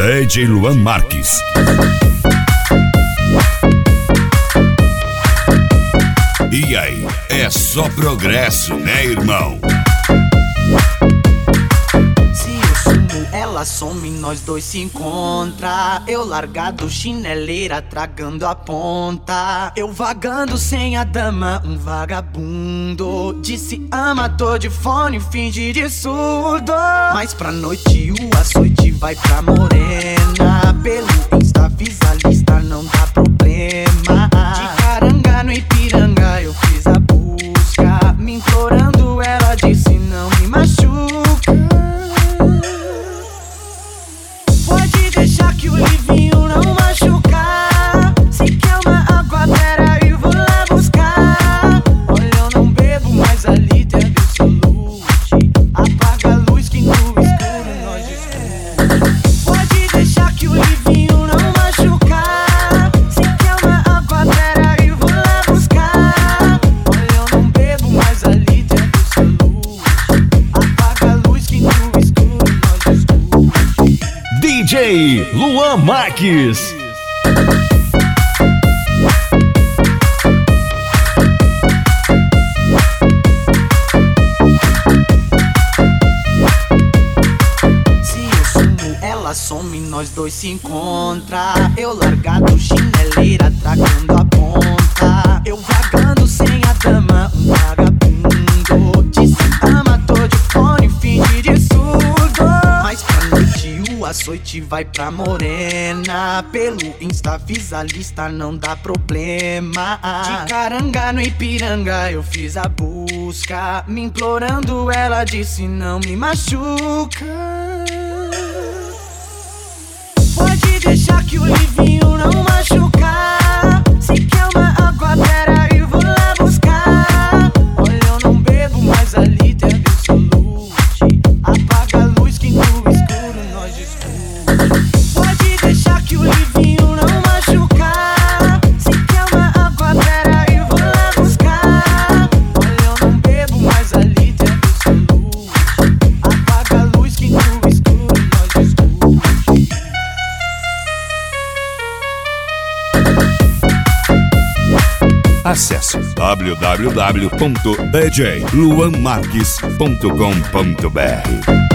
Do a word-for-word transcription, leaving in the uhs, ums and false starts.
D J Luan Marques. E aí, é só progresso, né, irmão? Se eu sumo, ela some, nós dois se encontra. Eu largado, chineleira, tragando a ponta. Eu vagando sem a dama, um vagabundo. Disse ama, tô de fone, finge de surdo. Mas pra noite o açoite vai pra morena. Pelo Insta, fiz a lista, não dá problema. De caranga no Ipiranga eu fiz a busca. Me implorando, ela disse não me machuca. Pode deixar que o livinho não machucar. Se quer uma água, pera aí, vou lá buscar. Olha, eu não bebo, mas ali tem absolute. Apaga a luz que no escuro nós discute. Pode deixar que o livinho não machucar. Se quer uma água, pera aí, vou lá buscar. Olha, eu não bebo, mas ali tem absolute. Apaga a luz que no escuro nós discute. D J Luan Marques. Se eu sumo, ela some, nós dois se encontra. Eu largado, chineleira, tragando a ponta. Eu vagando sem a dama, um vagabundo. Disse ama, tô de fone, finge de surdo. Mas pra noite o açoite vai pra morena. Pelo Insta fiz a lista, não dá problema. De caranga no Ipiranga eu fiz a busca. Me implorando, ela disse não me machuca. Pode deixar que o livinho não machucar. Se quer uma água, pera aí, vou lá buscar. Olha, eu não bebo, mas ali tem absolute. Apaga a luz que no escuro nós discute. Pode deixar que o livinho não machucar. Se quer uma água, pera aí, vou lá buscar. Olha, eu não bebo, mas ali tem absolute. Apaga a luz que no escuro nós discute. Acesse w w w ponto d j luan marques ponto com ponto b r.